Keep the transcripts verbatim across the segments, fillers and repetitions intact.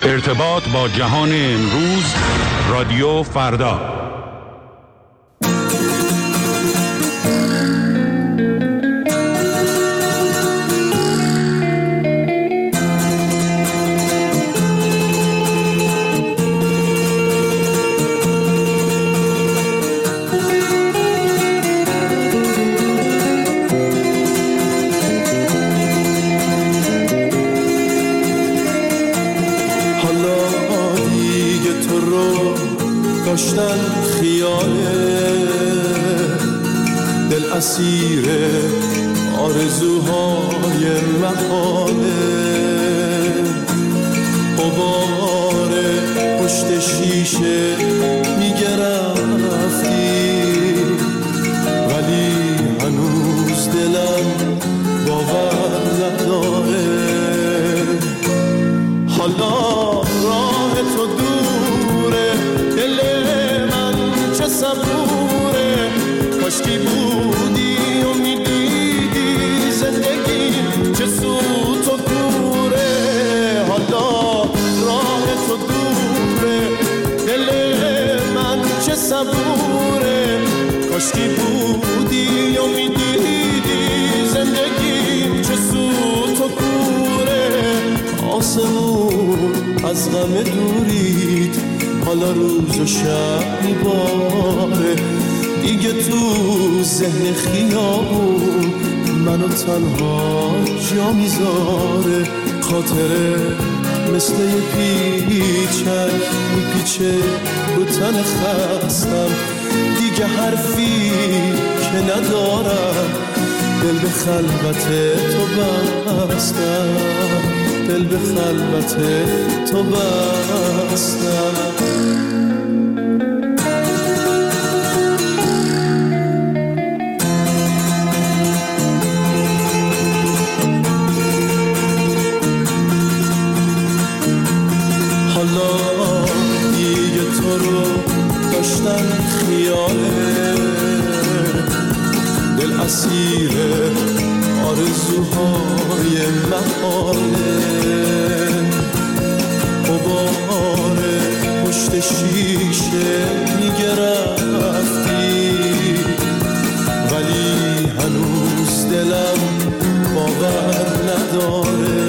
ارتباط با جهان امروز، رادیو فردا. داشتن خیاله دل اسیر آرزوهای محاله، غبار پشت شیشه میگرفتی ولی هنوز دلم باور نداره. حالا راه تو دوره، دل چه صبوره، کاشکی بودی و میدیدی زندگی چه سوت و کوره. حالا راه تو دوره، دل من چه صبوره، کاشکی بودی و میدیدی زندگی چه سوت و کوره. آسمون از غم دورید، حالا روز و شب میباره، دیگه تو ذهن خیابون منو تنها جا میذاره. خاطره مثل یه پیچک میپیچه رو تن خستم، دیگه حرفی که ندارم، دل به خلوت تو بستم، دل به خلوت تو بستم. حالا دیگه تو رو داشتن خیاله، دل اسیر آرزوهای محاله، غبار پشت شیشه میگرفتی ولی هنوز دلم باور نداره.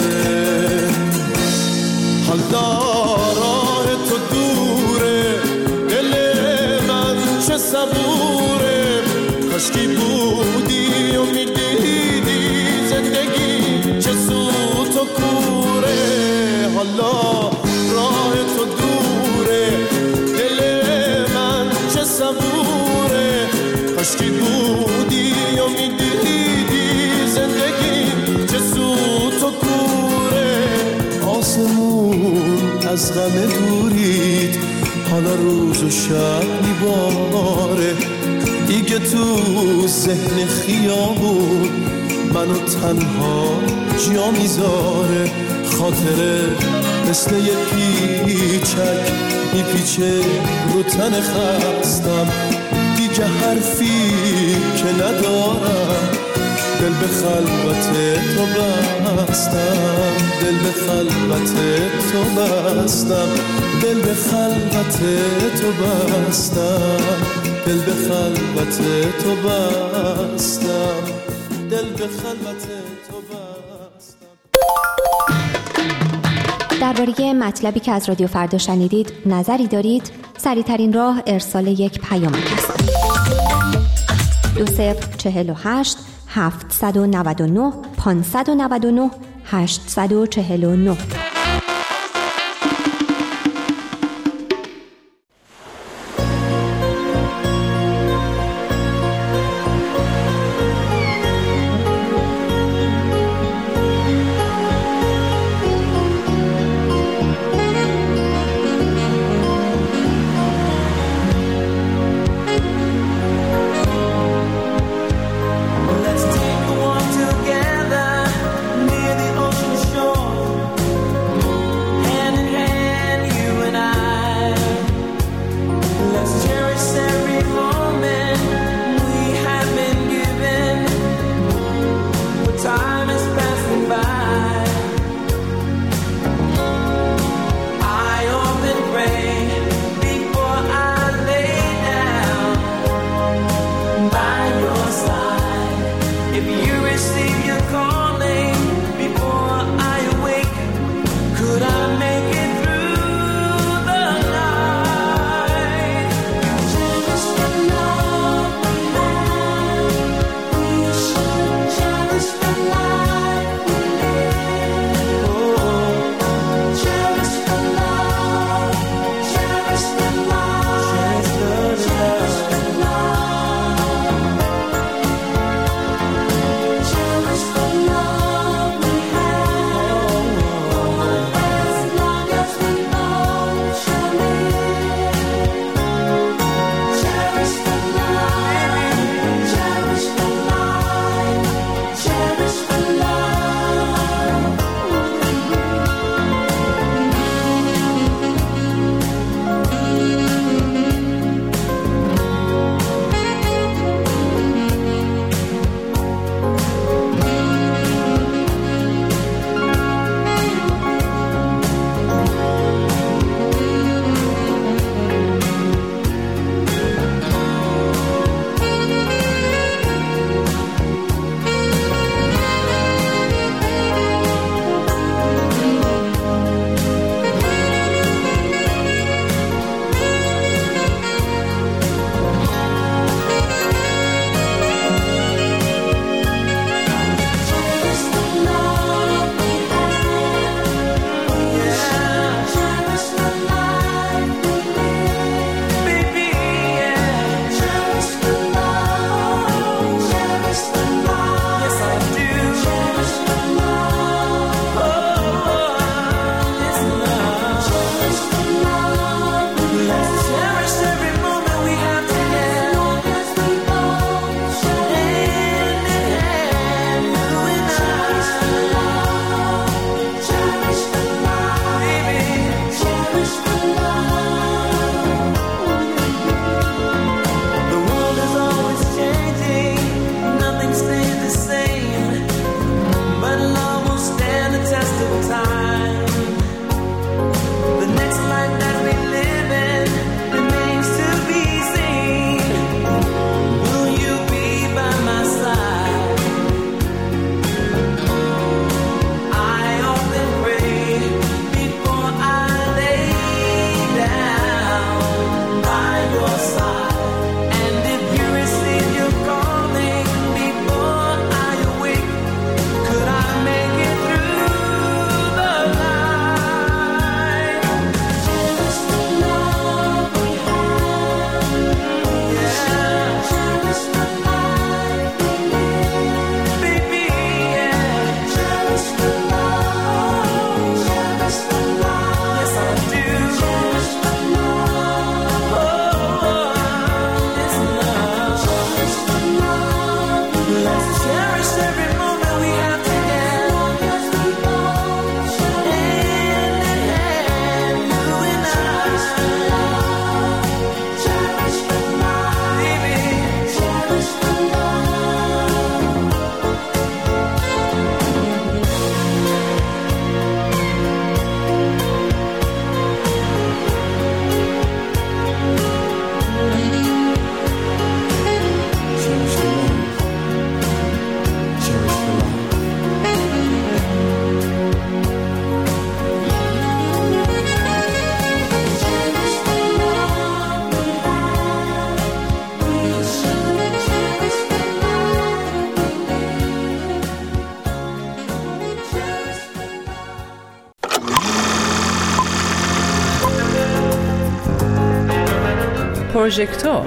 حالا راه تو دوره، دل من چه صبوره، کاشکی بودی و میدیدی زندگی چه سوت و کوره. حالا راه تو دوره، دل من چه صبوره، کاشکی بودی و میدیدی زندگی چه سوت و کوره. آسمون از غم دورید، حالا روز و شب میباره، دیگه تو ذهن خیابون منو تنها جا میذاره. خاطره مثل یه پیچک میپیچه رو تن خستم، دیگه حرفی که ندارم، دل به خلوت تو بستم، دل به خلوت تو بستم، دل به خلوت تو بستم، دل به خلوت تو بستم، دل به خلوت تو بستم. درباره مطلبی که از رادیو فردا شنیدید نظری دارید؟ سریع‌ترین راه ارسال یک پیامک است. دو صفر چهل و هشت هفتصد و نود و نه پانصد و نود و نه هشتصد و چهل و نه. Let's take a walk together near the ocean shore. پروژکتور.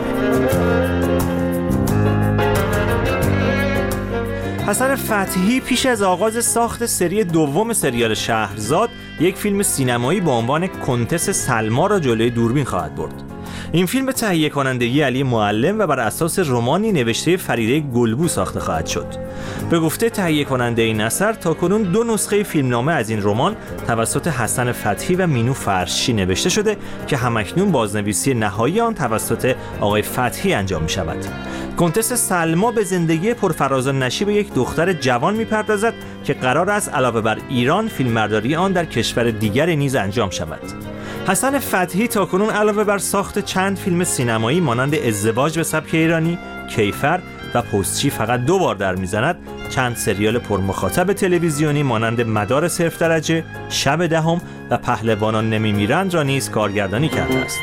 حسن فتحی پیش از آغاز ساخت سری دوم سریال شهرزاد یک فیلم سینمایی با عنوان کنتس سلما را جلوی دوربین خواهد برد. این فیلم به تهیه کنندگی علی معلم و بر اساس رمانی نوشته فریده گلبو ساخته خواهد شد. به گفته تهیه کننده این اثر تاکنون دو نسخه فیلمنامه از این رمان توسط حسن فتحی و مینو فرشی نوشته شده که همکنون بازنویسی نهایی آن توسط آقای فتحی انجام می شود. کنتس سلما به زندگی پرفراز و نشیب یک دختر جوان می‌پردازد که قرار است علاوه بر ایران فیلمبرداری آن در کشور دیگری نیز انجام شود. حسن فتحی تاکنون علاوه بر ساخت چند فیلم سینمایی مانند ازدواج به سبک ایرانی، کیفر و پستچی فقط دو بار در میزند، چند سریال پرمخاطب تلویزیونی مانند مدار صفر درجه، شب دهم و پهلوانان نمیمیرند را نیز کارگردانی کرده است.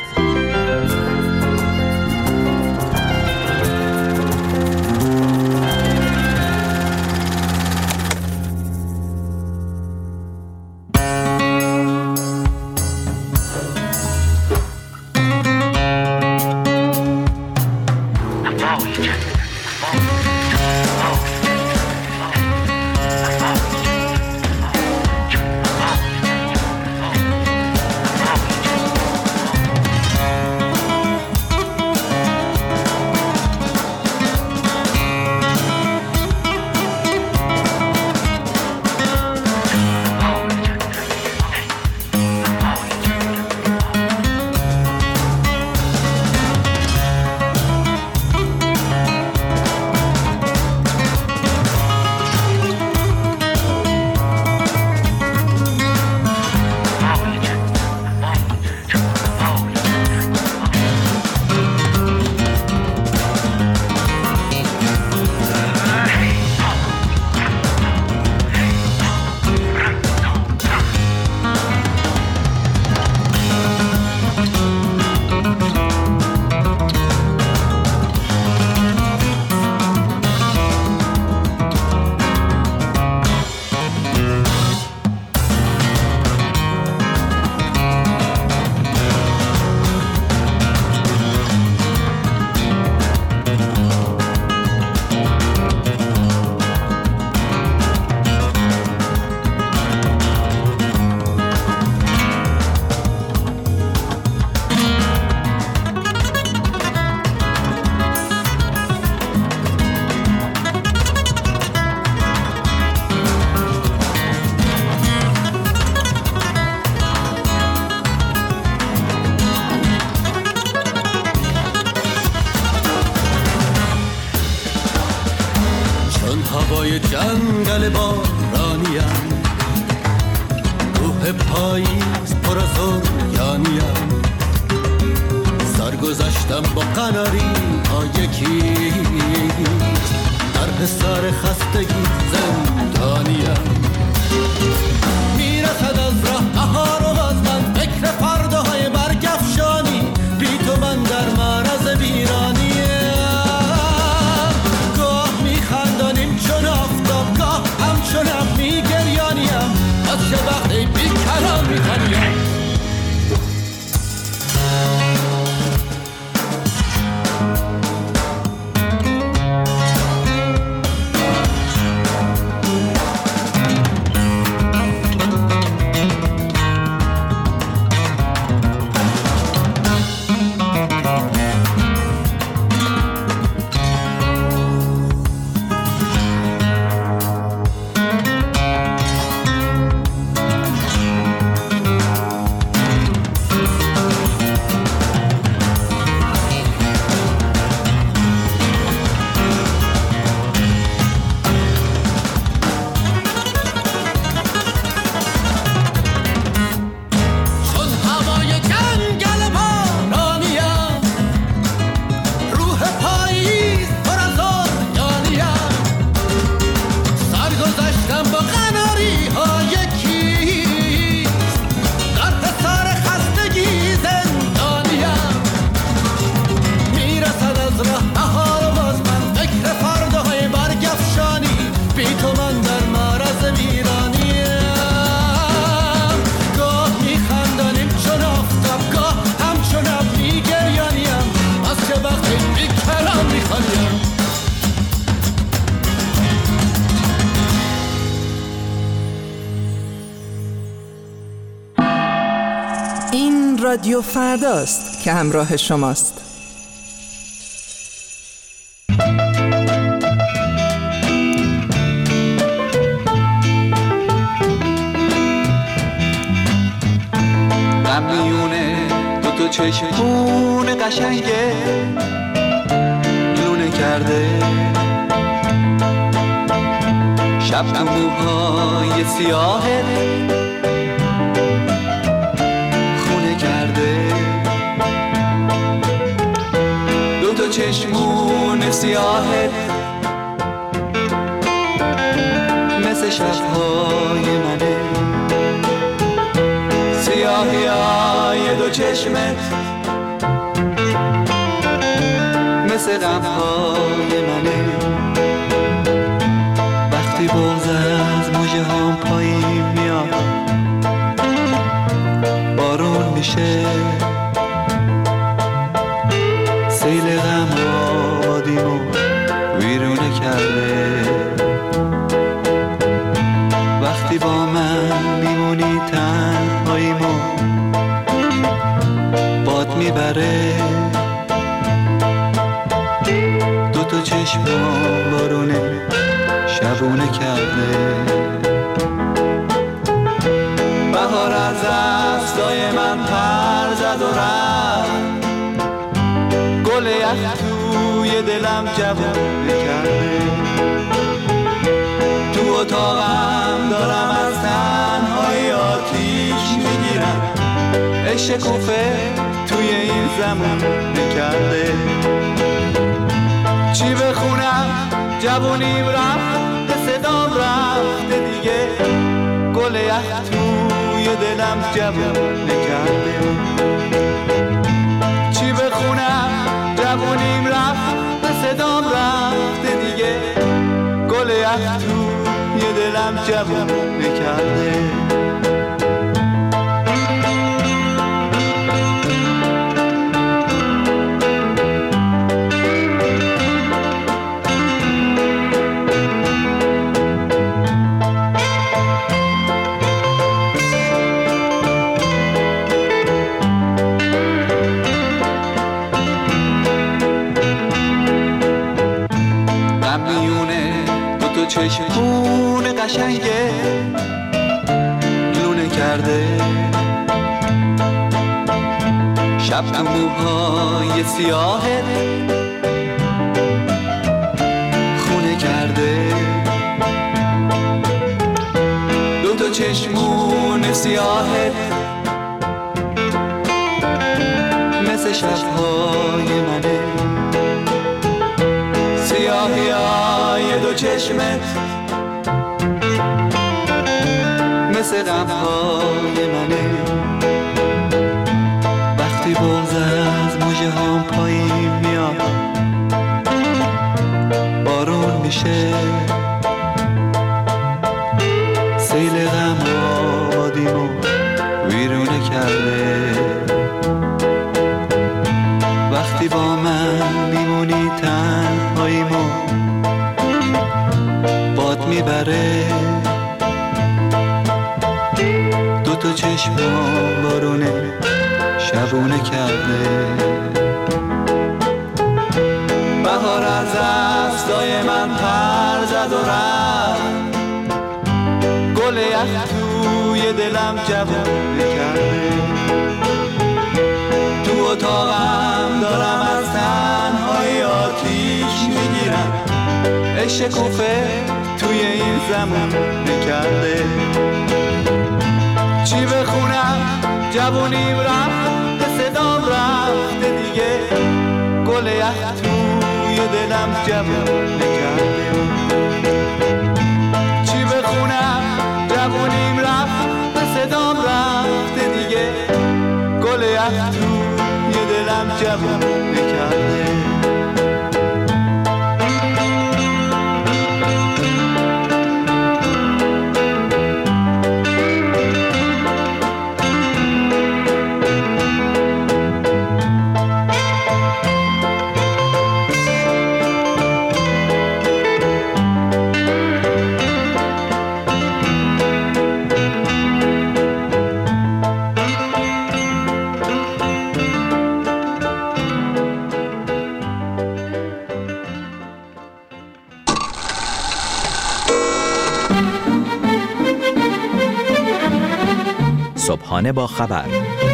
هوای جنگل بارانیم، روح پاییز پر از اریانیم، سرگذشتم با قناری ها یکی، در حصار خستگی زندانیم. میرسد از راه بهار و از من فکر فرداهای برگفشانی، بی تو من در معرض ویرانیم. گاه میخندانیم چون آفتاب، گاه همچون میگریانیم، از چه وقتی بی کلام میخوانیم. این رادیو فرداست که همراه شماست. میونه دو تا چشمون قشنگه لونه کرده، شب تو موهای سیاهه خونه کرده. دو تا چشمون سیاهه مثل شبهای منه، سیاهی های دو چشمت مثل غمهای منه. وقتی بغض از موجه هم پایین میاد بارون میشه، سیل غم آبادیمو ویرونه کرده. وقتی با من میمونی تنهاییمو باد میبره، دو تا چشمم بارونه شبونه کرده. بهار از دستای من پر زد و رفت، گل یخ توی دلم جوونه کرده. تو اتاقم دارم از تنهایی آتیش میگیرم، عشق کوفه توی این زمان نکرده. چی بخونم جوونیم رفت، به صدام رفته دیگه، گل یخ توی دلم جوون نکرده. چی بخونم جوونیم رفت، به صدام رفته دیگه، گل یخ توی دلم جوون نکرده. چشمون قشنگه لونه کرده، شب تو موهای سیاهه خونه کرده. دو تا چشمون سیاهه مثل شبهای منه، سیاهی های دو چشمت مثل غمهای منه. وقتی بغض از موجه هم پایین میاد بارون میشه، سیل غم آبادیمو ویرونه کرده. وقتی با من میمونی تنهاییمو باد میبره، دو تا چشمم بارونه شبونه کرده. بهار از دستای من پر زد و رفت، گل یخ توی دلم جوونه کرده. تو اتاقم دارم از تنهایی آتیش میگیرم، عشق کوفه توی این زمان نکرده. چی بخونم جوونیم رفت، به صدام رفته دیگه، گل یخ توی دلم جوون نکرده. چی بخونم جوونیم رفت، به صدام رفته دیگه، گل یخ توی دلم جوون نکرده. صبحانه با خبر،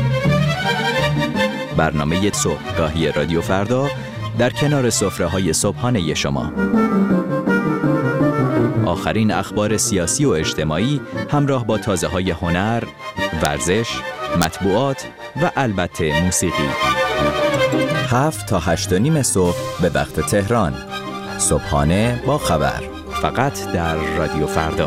برنامه صبحگاهی رادیو فردا در کنار سفره‌های صبحانه شما. آخرین اخبار سیاسی و اجتماعی همراه با تازه‌های هنر، ورزش، مطبوعات و البته موسیقی. هفت تا هشت و نیم صبح به وقت تهران. صبحانه با خبر، فقط در رادیو فردا.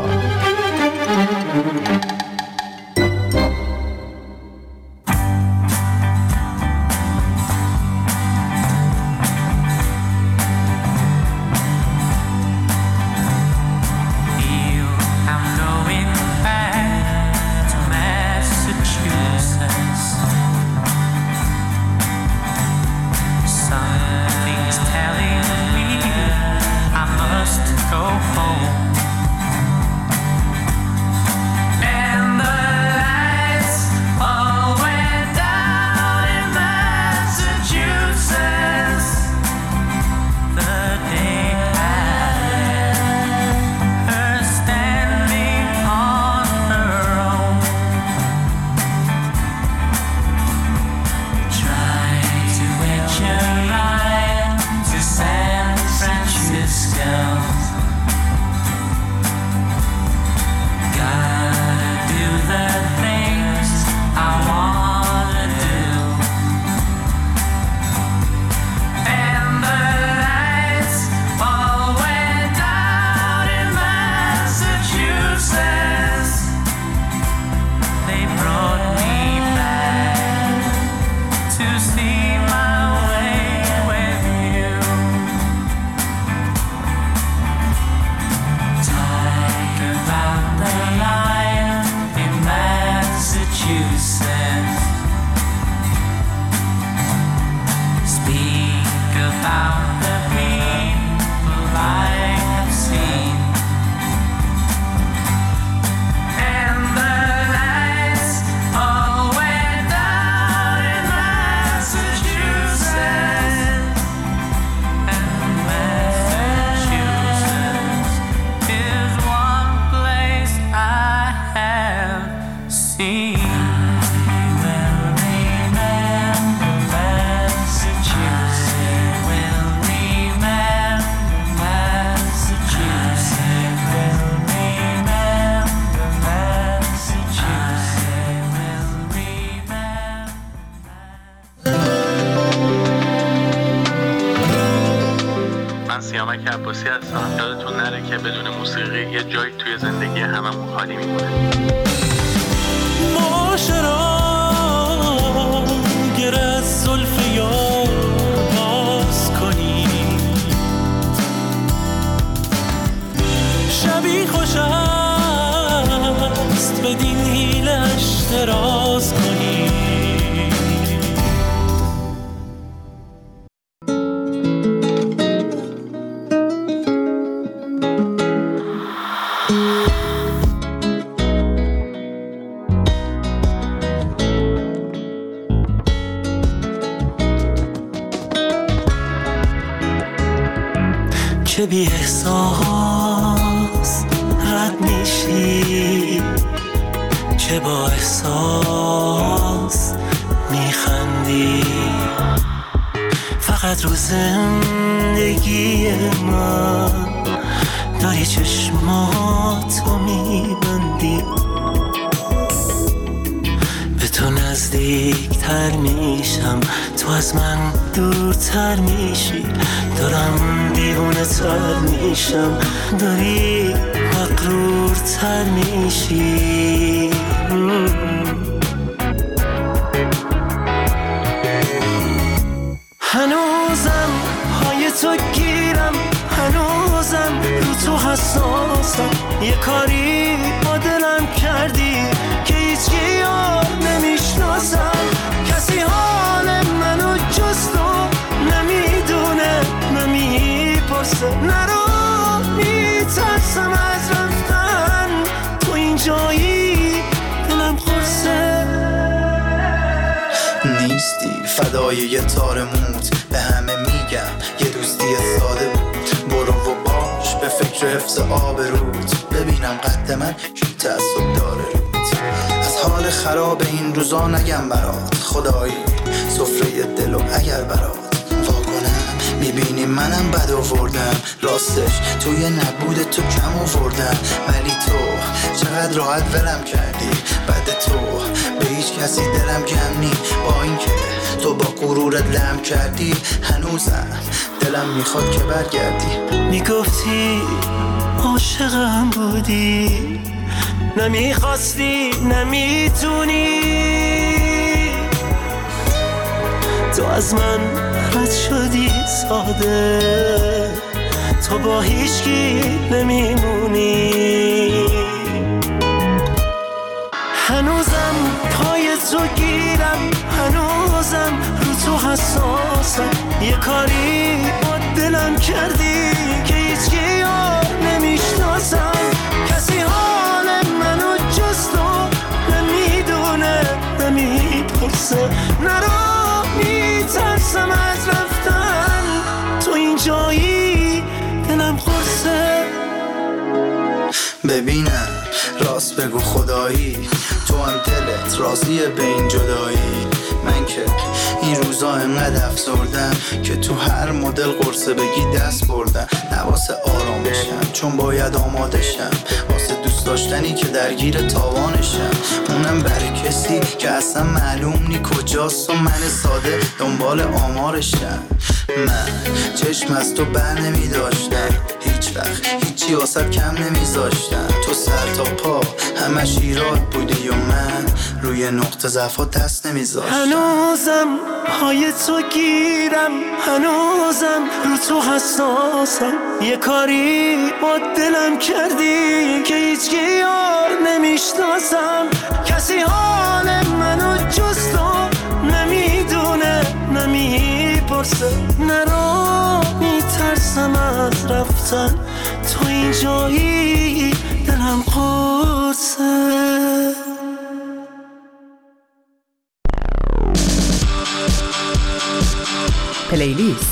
سیامک عباسی هستم. یادتون نره که بدون موسیقی یه جایی توی زندگی هممون خالی میمونه. معاشرا گر از زلف یار باز کنی، شبی خوش است بدین حیلش دراز کنی. چه بی احساس رد میشی، چه با احساس میخندی، فقط رو زندگی من داری چشماتو میبندی. به تو نزدیکتر میشم، تو از من دورتر میشی، دارم دیوونه تر میشم، داری مغرورتر میشی. هنوزم پای تو گیرم، هنوزم رو تو حساسم، یه کاری با دلم کردی که هیچی یار نمیشناسم. کسی حال منو جز تو نمیدونه، نمیپرسه، نرو میترسم از رفتن، تو اینجایی دلم خورسه. نیستی فدای یه تار موت، به همه میگم یه دوستی ساده بود، برو و باش به فکر حفظ آبروت، ببینم قد من کی تعصب داره روت. از حال خراب این روزا نگم برات خدایی سفره دلو اگر برات واکنم میبینی منم بد آوردم راستش توی نبود تو کم آوردم ولی تو چقدر راحت ولم کردی بعد تو به هیچ کسی دلم گم نی با اینکه تو با غرورت لم کردی هنوزم دلم میخواد که برگردی میگفتی عاشقم بودی نمیخواستی نمیتونی تو از من رد شدی ساده تو با هیچکی نمیمونی هنوزم پای تو گیرم هنوزم رو تو حساسم یه کاری با دلم کردی که هیچکی یار نمیشناسم کسی حال منو جز تو نمیدونه نمیپرسه نرو میترسم از رفتن تو این جایی دلم خورسه ببینم راست بگو خدایی تو هم دلت راضیه به این جدایی من که این روزا انقدر افسردم که تو هر مدل قرصه بگی دست بردم نواسه آرام بشم چون باید آماده شم واسه دوست داشتنی که درگیر تاوانشم اونم برای کسی که اصلا معلوم نی کجاست و من ساده دنبال آمارشم من چشم از تو بر نمی داشتم هیچ وقت هیچی واسه کم نمیذاشتم تو سر تا پا همش ایراد بودی و من روی نقطه ضعفا دست نمیذاشتم هنوزم پای تو گیرم هنوزم رو تو حساسم یه کاری با دلم کردی که هیچکی یار نمیشناسم کسی حال منو جز تو نمیدونه نمیپرسه نرو میترسم از رفتن تو این جایی دلم قرصه پلیلیست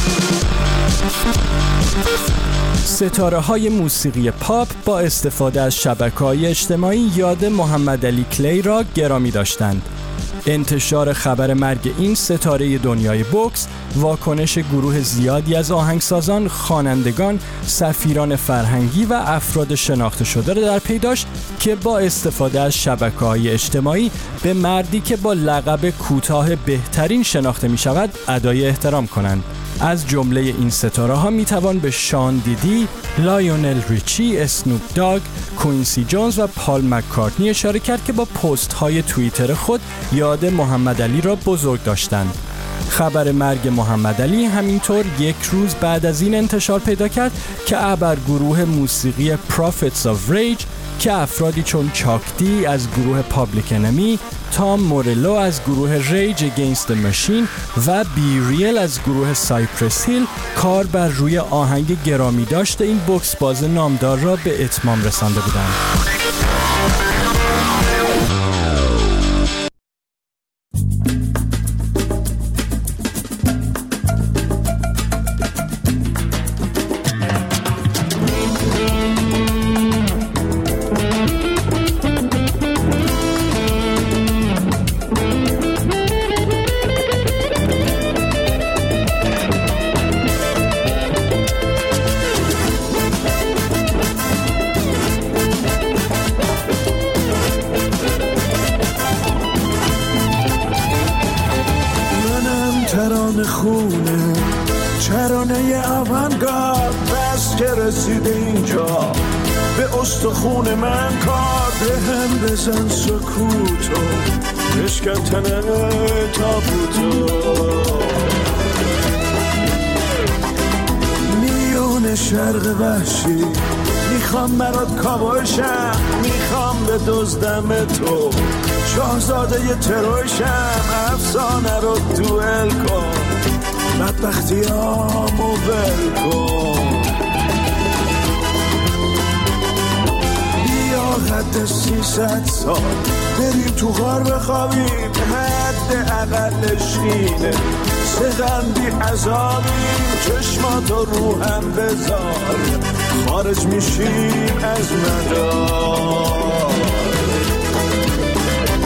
ستاره های موسیقی پاپ با استفاده از شبکه‌های اجتماعی یاد محمد علی کلی را گرامی داشتند. انتشار خبر مرگ این ستاره دنیای بوکس واکنش گروه زیادی از آهنگسازان، خوانندگان، سفیران فرهنگی و افراد شناخته شده را در پی داشت که با استفاده از شبکه‌های اجتماعی به مردی که با لقب کوتاه بهترین شناخته می شود ادای احترام کنند. از جمله این ستاره ها می توان به شان دیدی، لایونل ریچی، اسنوپ داگ، کوینسی جونز و پال مککارتنی اشاره کرد که با پست های توییتر خود یاد محمد علی را بزرگ داشتند. خبر مرگ محمد علی همینطور یک روز بعد از این انتشار پیدا کرد که ابر گروه موسیقی Prophets of Rage که افرادی چون چاک دی از گروه پابلیک انمی، تام مورلو از گروه Rage Against the Machine و بی ریل از گروه سایپرس هیل کار بر روی آهنگ گرامی داشته این بوکس باز نامدار را به اتمام رسانده بودند. خونه چرانه آونگارد بس که رسیده اینجا به استخون من کار به هم بزن سکوتو بشکن تنه تابوتو میون شرق وحشی میخوام برات کابوشم میخوام به دزدم تو شاهزاده ی تروشم افسانه رو دوئل کن بدبختی هامو ول کن بیا حد سیصد سال بریم تو غار بخوابیم حد اقلش اینه سغندی عذابیم چشماتو رو هم بذار خارج میشیم از مدار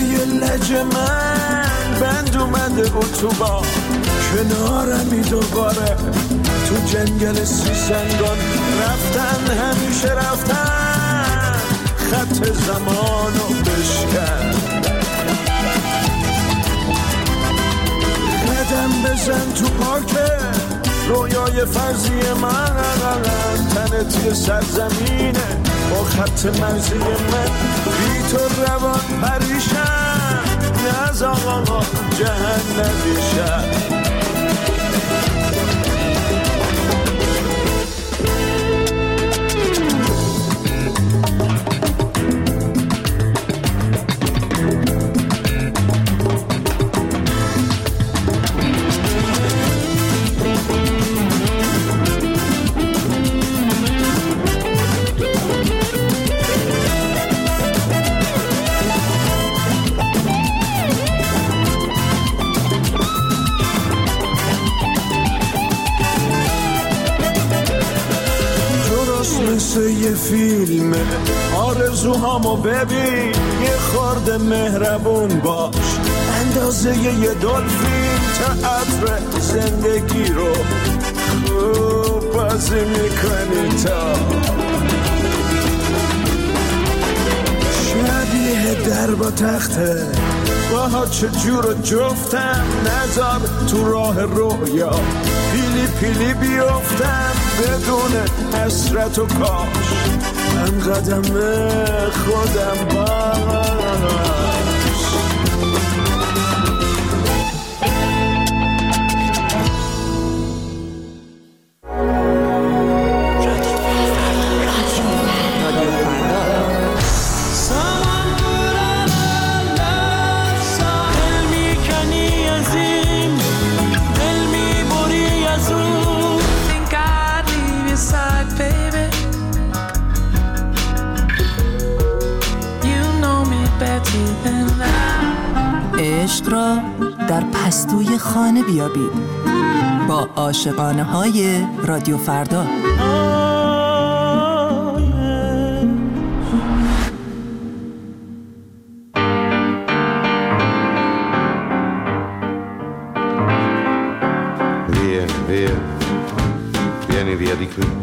ی لج من بند اومده اتوبان کنارمی دوباره تو جنگل سیسنگان رفتن همیشه رفتن خط زمانو بشکن قدم بزن تو پاکه رویای فرضی من تنت یه سرزمینه با خط مرزی من بی تو روان پریشن از آقا جهنمی شد مثل یه فیلمه آرزوهامو ببین یه خورده مهربون باش اندازه یه دلفین تئاتر زندگی رو خوب بازی میکنی تا شبیه در با تخته باها چجور جفتم نذار تو راه رویا پیلی پیلی بیفتم بدون حسرت و کاش هم قدم خودم باش عشق را در پستوی خانه بیابید با عاشقانه های رادیو فردا. Via, via, vieni via di qui.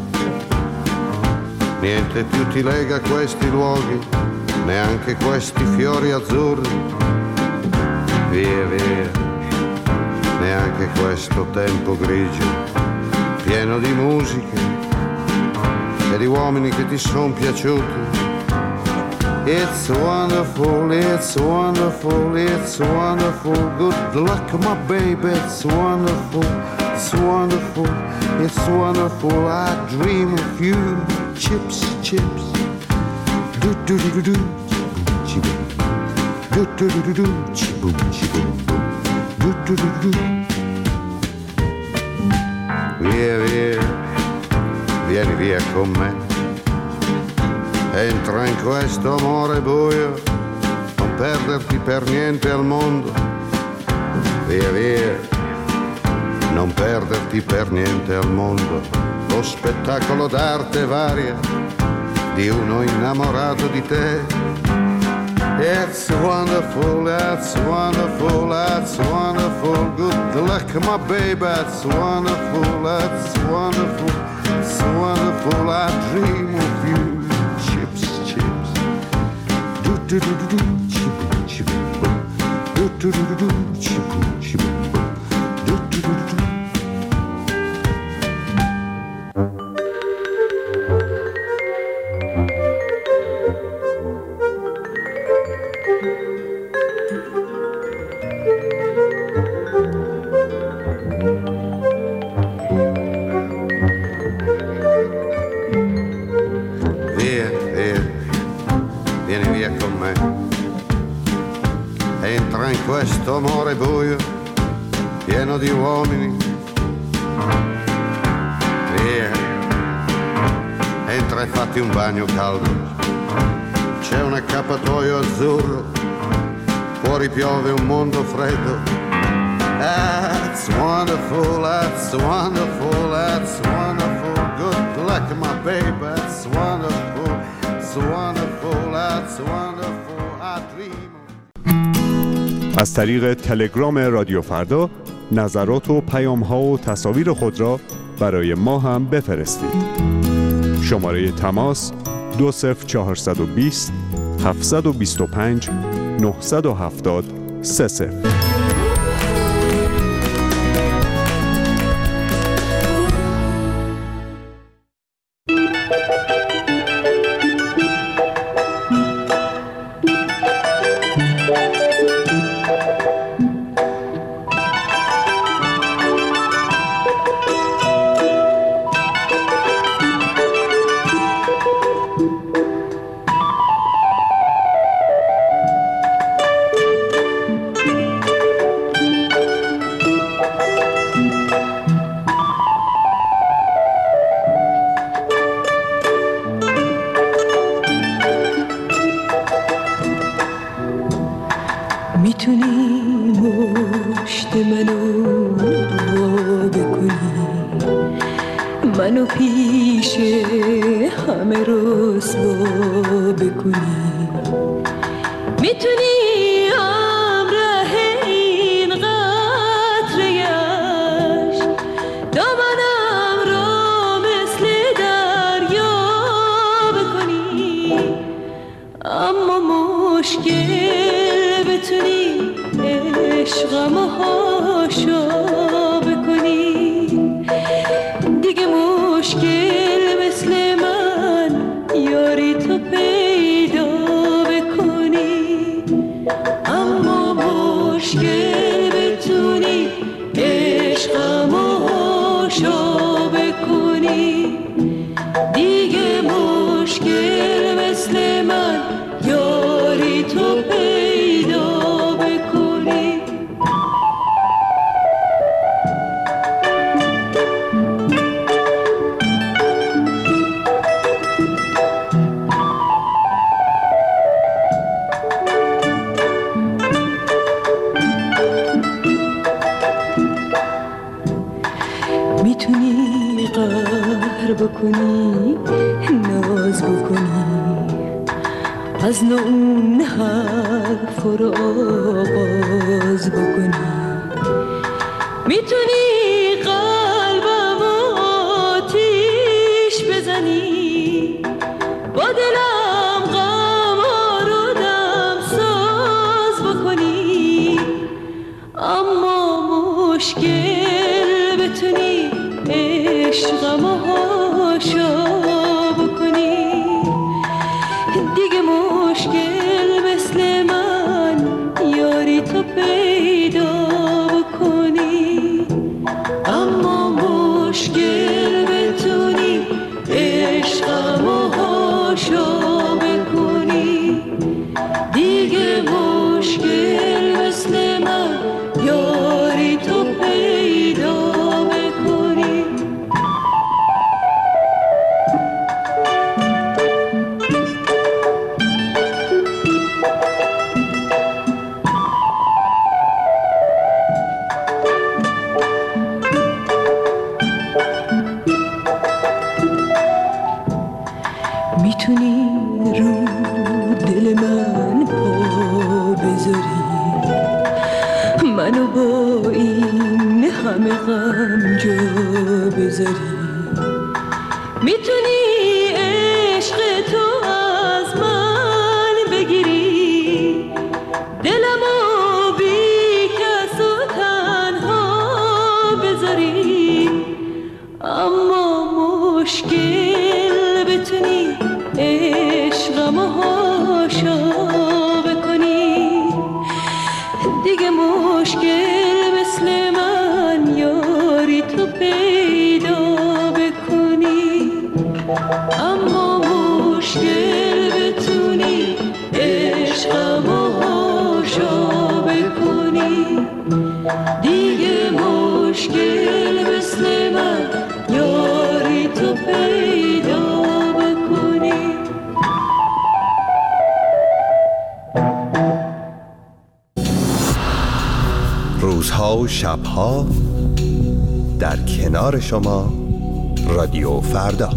Niente più ti lega a questi luoghi, neanche questi fiori azzurri. Via, via, neanche questo tempo grigio, pieno di musiche e di uomini che ti son piaciuti. It's wonderful, it's wonderful, it's wonderful. Good luck, my baby, it's wonderful, it's wonderful, it's wonderful. I dream of you, chips, chips. Do do do do do, chips. Do do do do do, chiboom, chiboom, do do do do. Via, via, vieni via con me. Entra in questo amore buio, non perderti per niente al mondo. Via, via, non perderti per niente al mondo. Lo spettacolo d'arte varia di uno innamorato di te. It's wonderful, that's wonderful, that's wonderful. Good luck, my baby, that's wonderful, that's wonderful, it's wonderful. I dream of you, chips, chips. Do do do do do, chip, chip, do do do do do, chip, chip, do do do do. Questo amore buio, pieno di uomini. Via, entra e fatti un bagno caldo. C'è un accappatoio azzurro, fuori piove un mondo freddo. That's wonderful, that's wonderful, that's wonderful. Good luck, my baby, that's wonderful, it's wonderful, that's wonderful. I dream of از طریق تلگرام رادیو فردا نظرات و پیام‌ها و تصاویر خود را برای ما هم بفرستید. شماره تماس دو صفر چهارصد و بیست هفتصد و بیست و پنج نهصد و هفتاد سه صفر. میتونی مشت منو بکنی، منو پیش همه رسوا بکنی، میتونی همراه این قطره یش دامنم را مثل دریا بکنی، اما مشکل بتونی عشقمو هاشا بکنی، دیگه مشکل مثل من یاری تو پیدا بکنی، اما مشکل بتونی عشقمو هاشا بکنی، دیگه مشکل مثل من یاری تو پیدا بکنی. میتونی قهر بکنی، ناز بکنی، از نو اون حرف رو آغاز بکنی، میتونی قلبم آتیش بزنی، با دلم غم رو دم ساز بکنی، اما مشکل بتونی عشقم هاشا بکنی، دیگه مشکل مثل من یاری تو پیدا بکنی، اما مشکل بتونی عشقم هاشا بکنی، دیگه مشکل مثل من یاری تو پیدا بکنی. میتونی رو دل من پا بذاری، منو با این همه غم جا بذاری، میتونی عشق تو از من بگیری، دلمو بی کس و تنها بذاری، اما مشکل بتونی عشقمو هاشا بکنی، دیگه مشکل مثل من یاری تو پیدا بکنی، اما مشکل بتونی عشقمو هاشا بکنی، دیگه مشکل مثل من یاری تو پیدا بکنی. روزها و شبها در کنار شما رادیو فردا.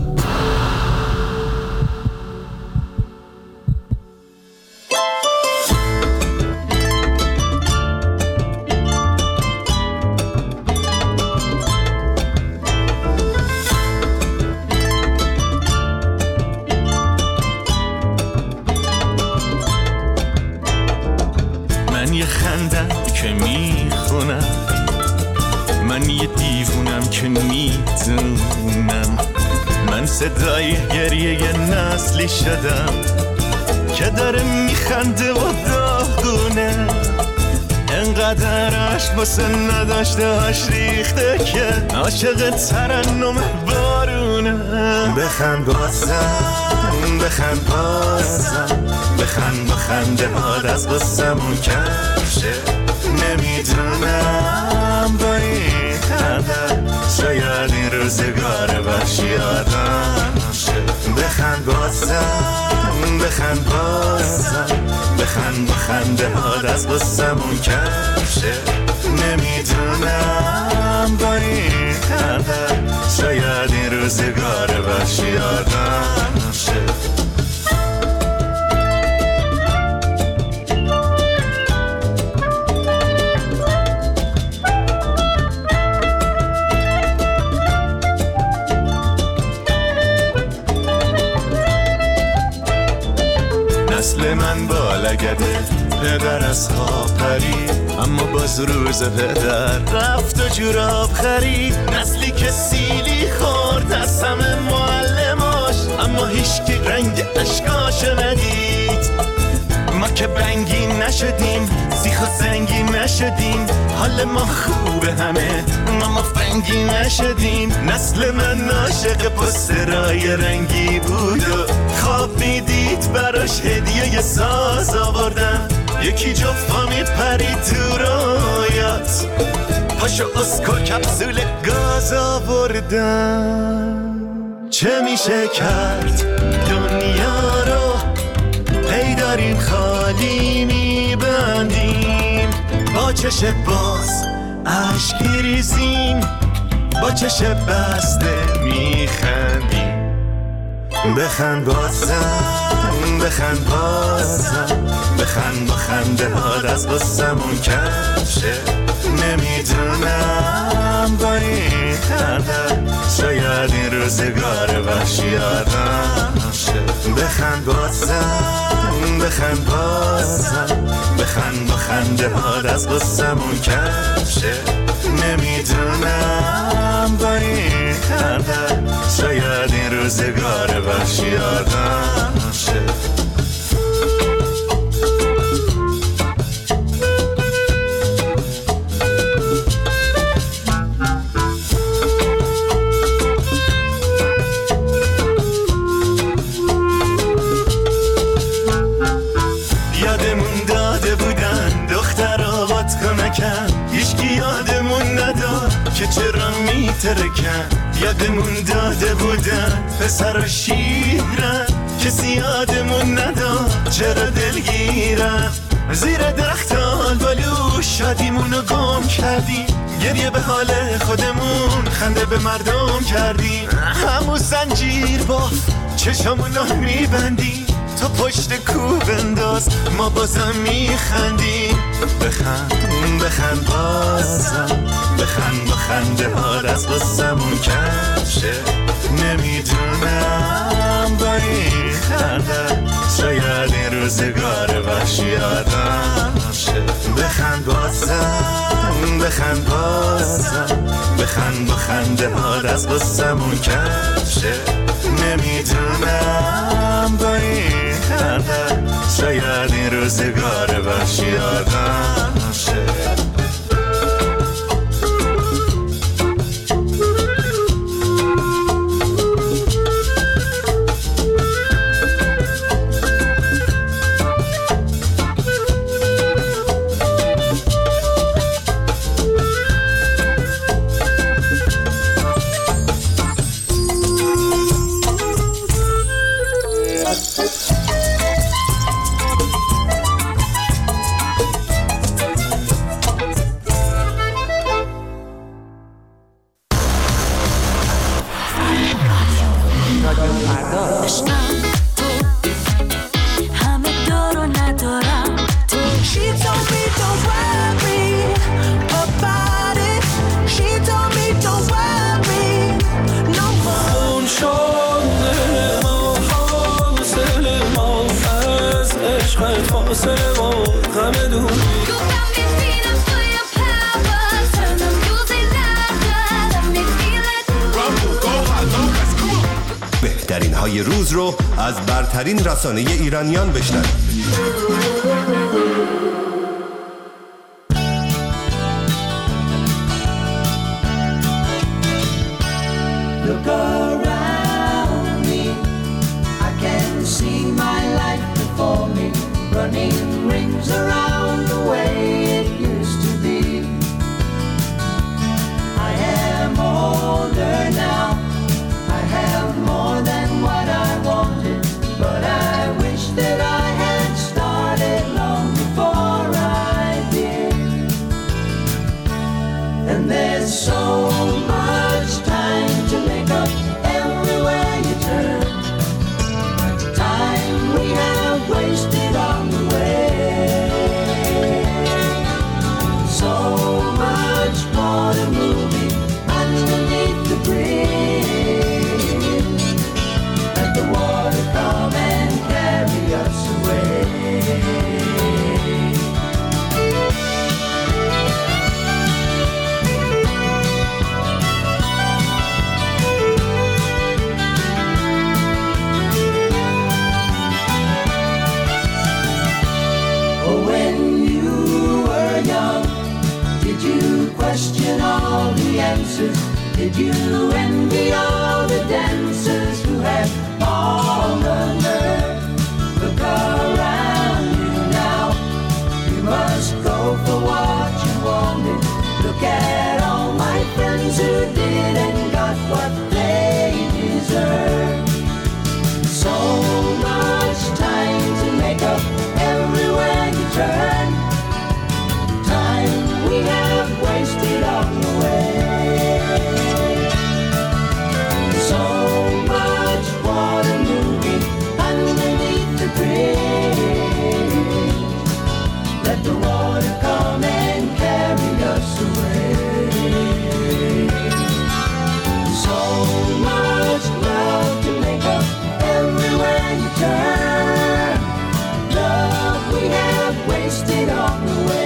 من یه خندم که میخونم، من یه دیوونم که میدونم، من صدای گریه یه نسلی شدم که داره میخنده و داغونه، انقدر عشق واسه نداشته هاش ریخته که عاشق ترنم بارونه. بخند بازم بخند بازم بخند با خنده هاد از قصمون کشه، نمیدونم با این قدر شاید این روزگار وحشی آدم شه. بخند بازم بخند بازم بخند با خنده هاد از قصمون کشه، نمیدونم با این قدر شاید این روزگار وحشی آدم شه. نسل من بالگده پدر از خواب پرید، اما باز روز پدر رفت و جوراب خرید. نسلی که سیلی خورد از همه معلماش، اما هیچ کی رنگ اشکاشو ندید. ما که بنگی نشدیم سیخ و سنگی نشدیم، حال ما خوبه همه ما مفنگی نشدیم. نسل من عاشق پسترای رنگی بود و خواب میدید براش هدیه ی ساز آوردن، یکی جفا میپرید تو رویات پاشو اسکو کپسول گاز آوردن. چه میشه کرد دنیا رو هی داریم خالی میبندیم، با چش باز عشق ریزیم، با چش بسته میخندیم. بخند بازم بخند بازم بخند با خنده هاد از قصمون کشه، نمیدونم با این قدر شاید این روزگار وحشی آدم شه. بخند بازم بخند بازم بخند با خنده هاد از قصمون کشه، نمیدونم با این قدر شاید این روزگار وحشی آدم شه. که چرا میترکن، یادمون داده بودن پسر و شیرن، کسی یادمون نداد چرا دلگیرن. زیر درخت آلبالو شادیمونو گم کردیم، گریه به حال خودمون خنده به مردم کردیم. همون زنجیر باف چشمونو میبندیم، تو پشت کوب انداز ما بازم میخندیم. بخند بخند بازم بخند با خنده هاد از قصمون کشه، نمیدونم با این قدر شاید این روزگار وحشی آدم شه. بخند بازم بخند بازم بخند با خنده هاد از قصمون کشه، نمیدونم با این قدر شاید این روزگار وحشی آدم شه. فاصله ما غم دور صدای روز رو از برترین رسانه ایرانیان بشنوید. Look around me, I can see my life before me, running rings around the way it used to be. I am older now, I have more than what I wanted, but I wish that I had started long before I did. And there's so much time to make up everywhere you turn, time we have wasted on the way. So much water moving underneath the bridge, let the water come and carry us away. Question all the answers. Did you envy all the dancers who had all the nerve? Look around you now. You must go for what you wanted. Look at all my friends who did and got what they deserve. So much time to make up everywhere you turn. Time we have wasted on the way. So much water moving underneath the bridge, let the water come and carry us away. So much love to make up everywhere you turn. Love we have wasted on the way.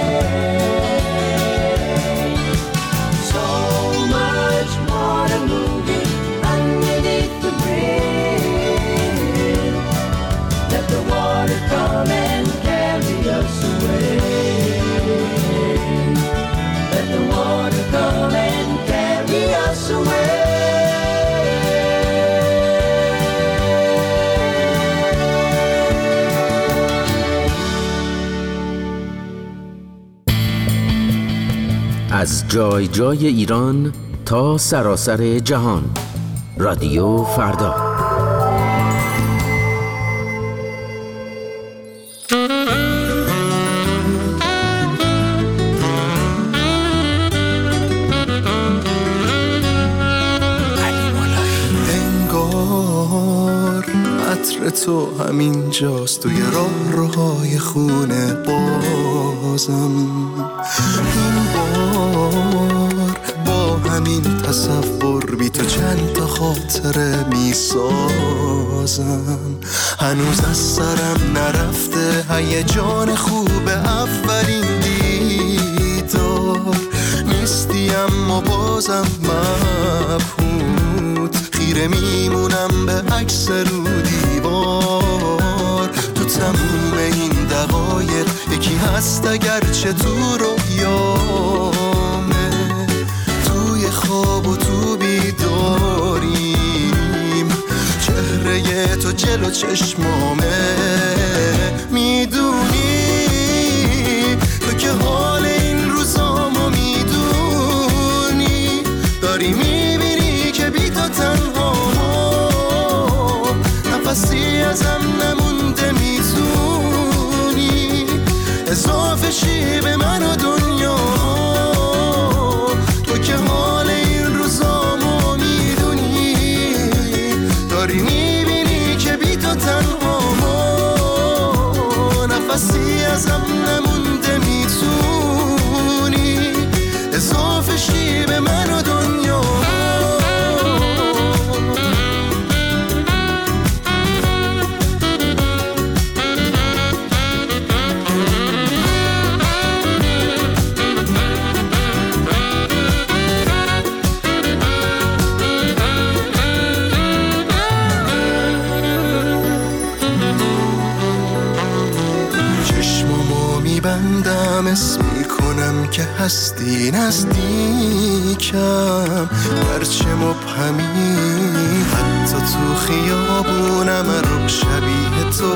Moving underneath the bridge, let the water come and carry us away. Let the water come and carry us away. از جای جای ایران تا سراسر جهان، رادیو فردا. انگار عطر تو همین جاست توی راه روهای خونه بازم. این بار با همین تصور بی تو چند تا خاطره می سازم. هنوز از سرم نرفته هیجان خوب اولین دیدار. نیستی اما بازم مبهوت، خیره میمونم به عکس رو دیوار. تو تموم این دقایق یکی هست اگرچه تو رویامه، توی خواب و تو بیداریم، چهره تو جلو چشمامه. میدونی تو که حال این روزامو میدونی، داری میبینی که بی تو تنها نفسی ازم نمونده. میتونی اضافه شی به من و دنیا، تو که حال این روزامو میدونی، داری میبینی که بی تو تنها نفسی ازم نمونده. میتونی اضافه شی به من و دنیا. میبندم، اسم میکنم که هستی نزدیکم، هرچه مبهمی حتی تو خیابونم رو شبیه تو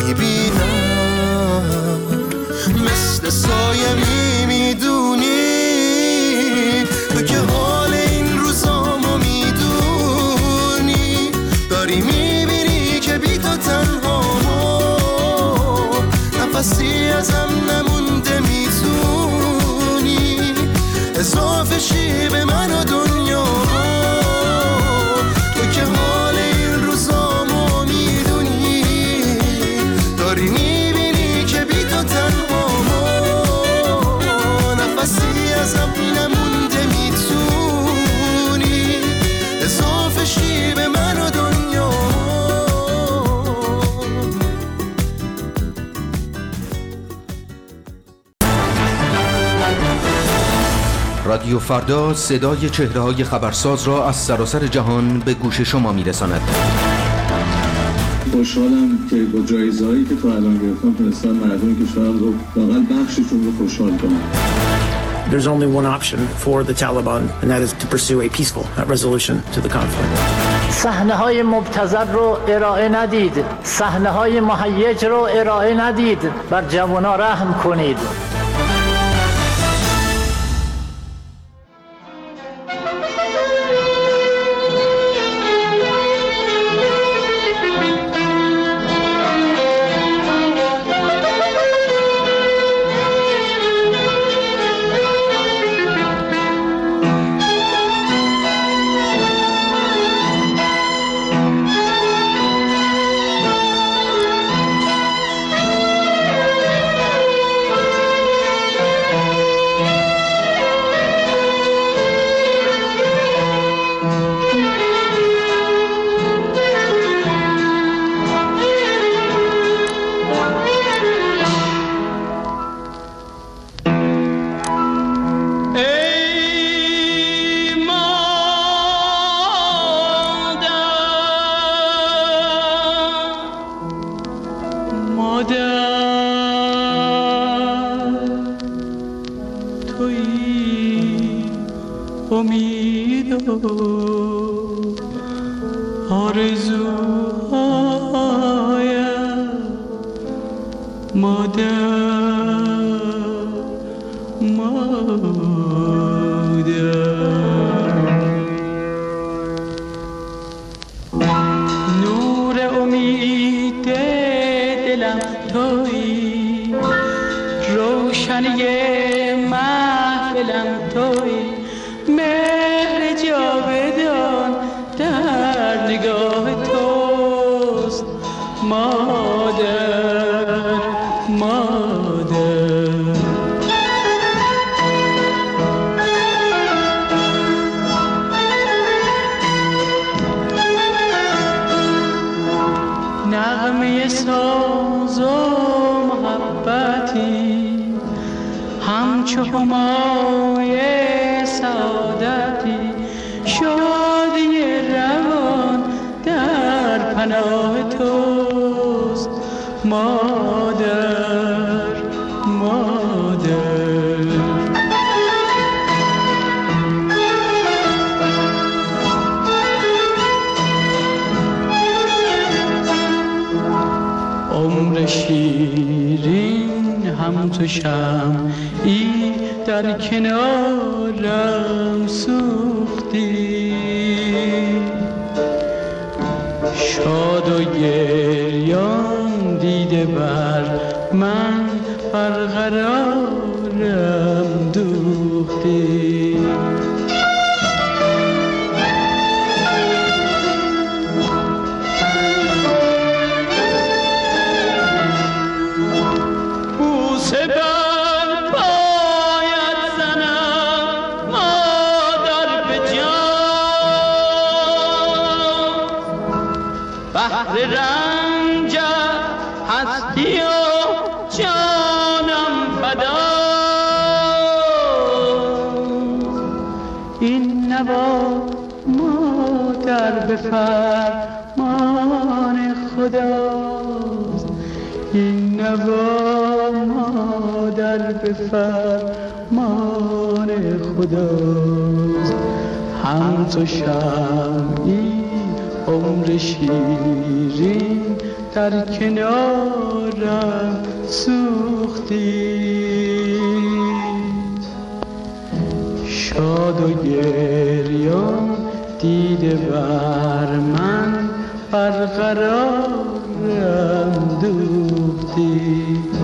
میبینم، مثل سایه میمیدونی تو که حال این روزامو میدونی، داری میبینی که بی تو تنهامو نفسی ازم نمونده، میتونی اضافه شی به من و دنیا، تو که حال این روزامو میدونی، داری میبینی که بی تو تنهامو نفسی ازم نمونده، میتونی اضافه شی به من و دنیا. رادیو فردا صدای چهره‌های خبرساز را از سراسر جهان به گوش شما می‌رساند. خوشحالم که با جایزه‌هایی که تا الان گرفتم تونستم مردم کشورم رو واقعا بخششون رو خوشحال کنم. There's only one option for the Taliban, and that is to pursue a peaceful resolution to the conflict. صحنه‌های مبتذل رو ارائه ندید، صحنه‌های مهیج رو ارائه ندید، بر جوان‌ها رحم کنید. شیرین هم تو شمعی در کنارم سوختی، شاد و گریان دیده بر من برقرارم دوختی. به فرمان خداست این بینوا مادر به فرمان خداست، همچو شمعی عمر شیرین در کنارم سوختی. شاد و گریان دیده بر من برقرارم دوختی.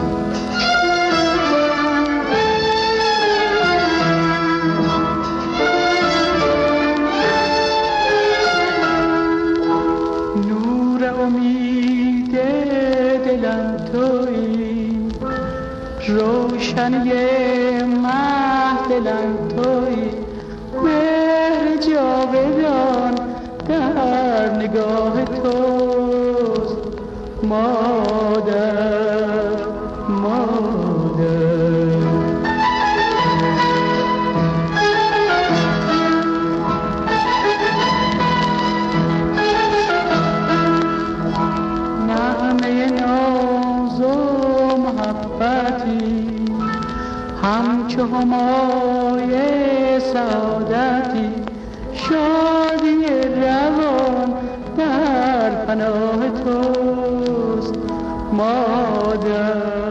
نور امید دلم تویی، روشنی مه دلم تویی، مهر جاودان در نگاه توست مادر مادر. نغمه ناز و محبتی همچو همای سعادتی، شادی روان در پناه توست مادر